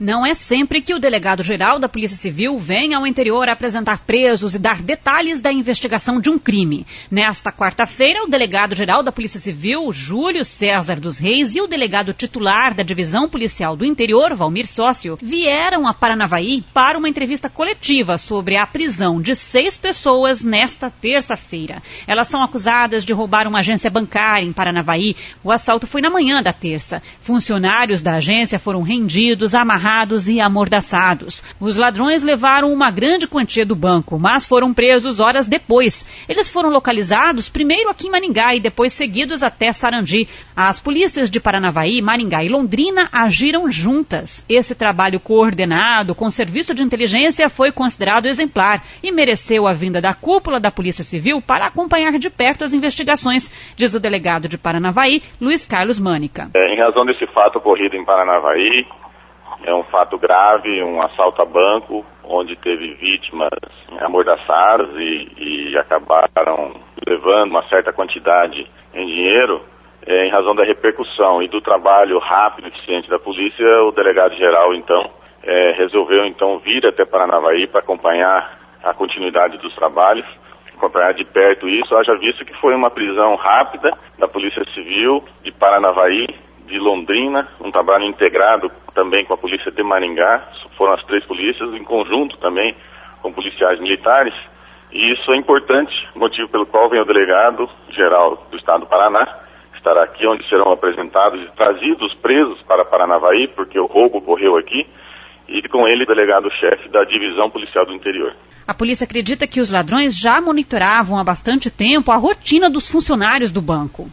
Não é sempre que o delegado-geral da Polícia Civil vem ao interior apresentar presos e dar detalhes da investigação de um crime. Nesta quarta-feira, o delegado-geral da Polícia Civil, Júlio César dos Reis, e o delegado titular da Divisão Policial do Interior, Valmir Sócio, vieram a Paranavaí para uma entrevista coletiva sobre a prisão de 6 pessoas nesta terça-feira. Elas são acusadas de roubar uma agência bancária em Paranavaí. O assalto foi na manhã da terça. Funcionários da agência foram rendidos, amarrados e amordaçados. Os ladrões levaram uma grande quantia do banco, mas foram presos horas depois. Eles foram localizados primeiro aqui em Maringá e depois seguidos até Sarandi. As polícias de Paranavaí, Maringá e Londrina agiram juntas. Esse trabalho coordenado com o serviço de inteligência foi considerado exemplar e mereceu a vinda da cúpula da Polícia Civil para acompanhar de perto as investigações, diz o delegado de Paranavaí, Luiz Carlos Mânica. Em razão desse fato ocorrido em Paranavaí, é um fato grave, um assalto a banco, onde teve vítimas amordaçadas e acabaram levando uma certa quantidade em dinheiro. Em razão da repercussão e do trabalho rápido e eficiente da polícia, o delegado-geral, resolveu, vir até Paranavaí para acompanhar a continuidade dos trabalhos, acompanhar de perto isso, haja visto que foi uma prisão rápida da Polícia Civil de Paranavaí, de Londrina, um trabalho integrado também com a polícia de Maringá, foram as 3 polícias, em conjunto também com policiais militares, e isso é importante, motivo pelo qual vem o delegado-geral do Estado do Paraná, estará aqui onde serão apresentados e trazidos presos para Paranavaí, porque o roubo ocorreu aqui, e com ele o delegado-chefe da Divisão Policial do Interior. A polícia acredita que os ladrões já monitoravam há bastante tempo a rotina dos funcionários do banco.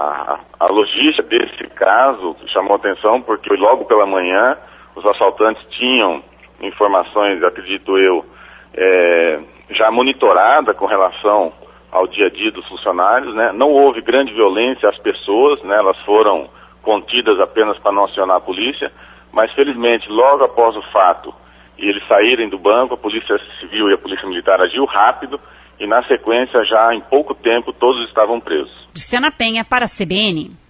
A logística desse caso chamou atenção porque logo pela manhã os assaltantes tinham informações, acredito eu, já monitorada com relação ao dia a dia dos funcionários, né? Não houve grande violência às pessoas, né? Elas foram contidas apenas para não acionar a polícia, mas felizmente logo após o fato e eles saírem do banco, a Polícia Civil e a Polícia Militar agiu rápido e na sequência já em pouco tempo todos estavam presos. Luciana Penha para a CBN.